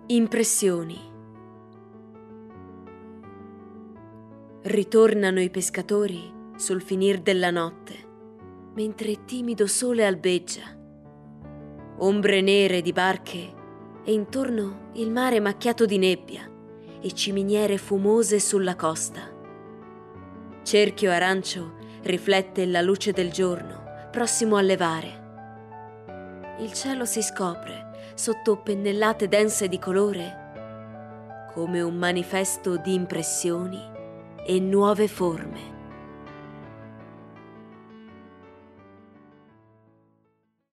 Impressioni. Ritornano i pescatori sul finir della notte, mentre il timido sole albeggia. Ombre nere di barche e intorno il mare macchiato di nebbia e ciminiere fumose sulla costa. Cerchio arancio riflette la luce del giorno, prossimo a levare. Il cielo si scopre sotto pennellate dense di colore, come un manifesto di impressioni e nuove forme.